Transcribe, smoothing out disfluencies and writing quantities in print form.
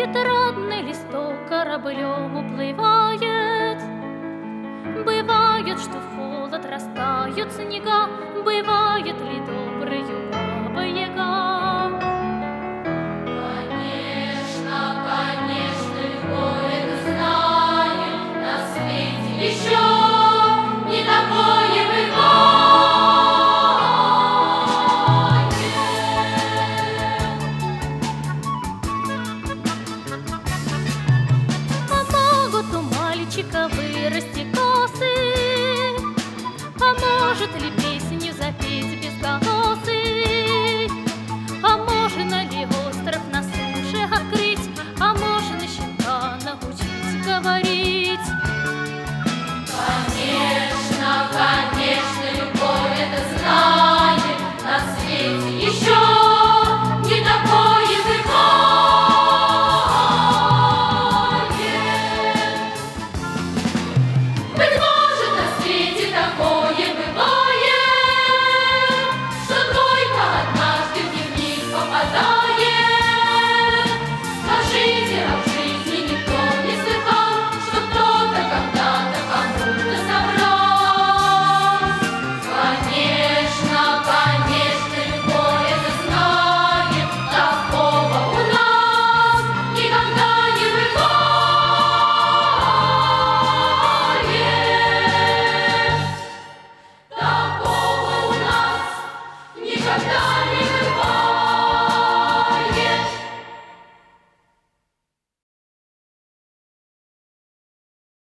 Тетрадный листок кораблем уплывает. Бывает, что в холод растают снега, бывает ли доброю Баба-Яга? Конечно, конечно, любовь это знаю, на свете еще не такое бывает. А могут у мальчика вырасти